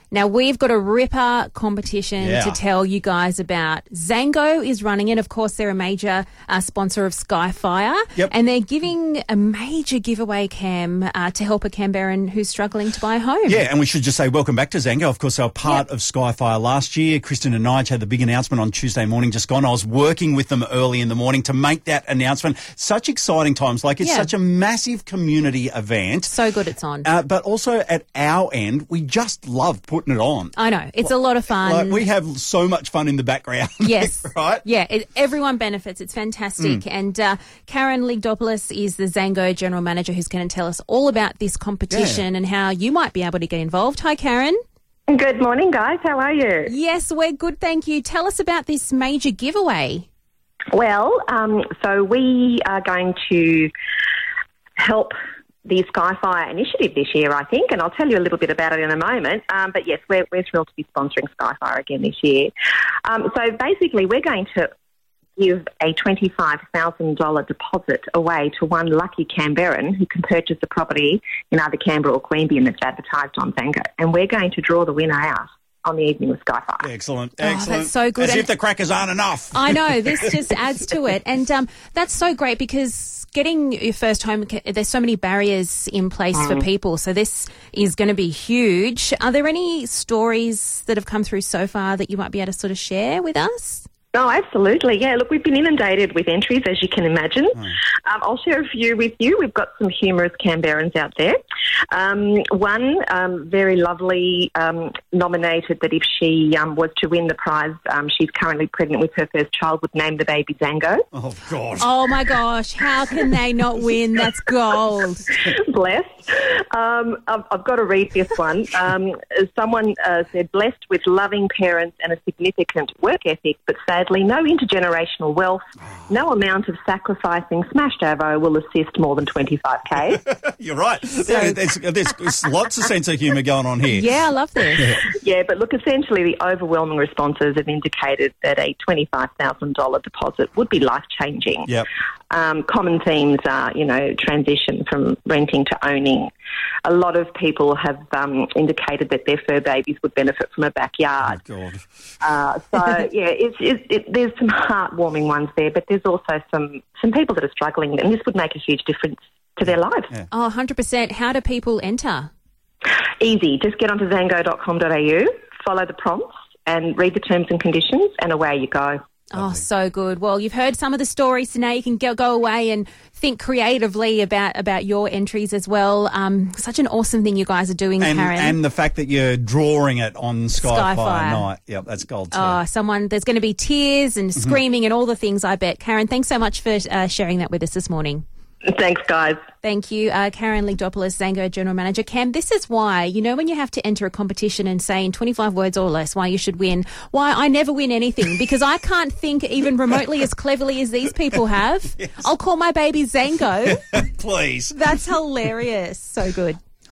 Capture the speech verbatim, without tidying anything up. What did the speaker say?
Now, we've got a ripper competition Yeah. to tell you guys about. Zango is running it. Of course, they're a major uh, sponsor of Skyfire. Yep. And they're giving a major giveaway, Cam, uh, to help a Canberran who's struggling to buy a home. Yeah, and we should just say welcome back to Zango. Of course, they were part Yep. of Skyfire last year. Kristen and Nige had the big announcement on Tuesday morning just gone. I was working with them early in the morning to make that announcement. Such exciting times. Like, it's Yeah. such a massive community event. So good it's on. Uh, but also at our end, we just love putting it on. I know. It's a lot of fun. Like, we have so much fun in the background. Yes. Right? Yeah, it, everyone benefits. It's fantastic. Mm. And uh, Karen Ligdopoulos is the Zango General Manager who's going to tell us all about this competition Yeah. and how you might be able to get involved. Hi, Karen. Good morning, guys. How are you? Yes, we're good, thank you. Tell us about this major giveaway. Well, um, so we are going to help the Skyfire initiative this year, I think, and I'll tell you a little bit about it in a moment. Um, but yes, we're, we're thrilled to be sponsoring Skyfire again this year. Um, so basically, we're going to give a twenty-five thousand dollars deposit away to one lucky Canberran who can purchase a property in either Canberra or Queanbeyan that's advertised on Zango. And we're going to draw the winner out on the evening with Skyfire. Excellent. Oh, Excellent. that's so good. As And- if the crackers aren't enough. I know, this just adds to it. And um, that's so great because getting your first home, there's so many barriers in place Mm. for people. So this is going to be huge. Are there any stories that have come through so far that you might be able to sort of share with us? Oh, absolutely. Yeah, look, we've been inundated with entries, as you can imagine. Mm. Um, I'll share a few with you. We've got some humorous Canberrans out there. Um, one um, very lovely um, nominated that if she um, was to win the prize, um, she's currently pregnant with her first child, would name the baby Zango. Oh, God. Oh, my gosh. How can they not win? That's gold. Bless. Um, I've, I've got to read this one. Um, someone uh, said, blessed with loving parents and a significant work ethic, but sadly no intergenerational wealth, no amount of sacrificing smashed avo will assist more than twenty-five K. You're right. Yeah, there's, there's, there's lots of sense of humour going on here. Yeah, I love this. Yeah, but look, essentially the overwhelming responses have indicated that a twenty-five thousand dollars deposit would be life-changing. Yep. Um, common themes are, you know, transition from renting to owning. A lot of people have um, indicated that their fur babies would benefit from a backyard. Oh, God. Uh, so, yeah, it's, it's, it, there's some heartwarming ones there, but there's also some, some people that are struggling, and this would make a huge difference to their lives. Yeah. Oh, one hundred percent. How do people enter? Easy. Just get onto zango dot com dot a u, follow the prompts, and read the terms and conditions, and away you go. Oh, so good. Well, you've heard some of the stories, so now you can go, go away and think creatively about, about your entries as well. Um, such an awesome thing you guys are doing, And, Karen. and the fact that you're drawing it on Skyfire, Skyfire. night. Yep, that's gold too. Oh, someone, there's going to be tears and Mm-hmm. screaming and all the things, I bet. Karen, thanks so much for uh, sharing that with us this morning. Thanks, guys. Thank you. Uh, Karen Ligdopoulos, Zango General Manager. Cam, this is why, you know, when you have to enter a competition and say in twenty-five words or less why you should win, why I never win anything because I can't think even remotely as cleverly as these people have. Yes. I'll call my baby Zango. Please. That's hilarious. So good.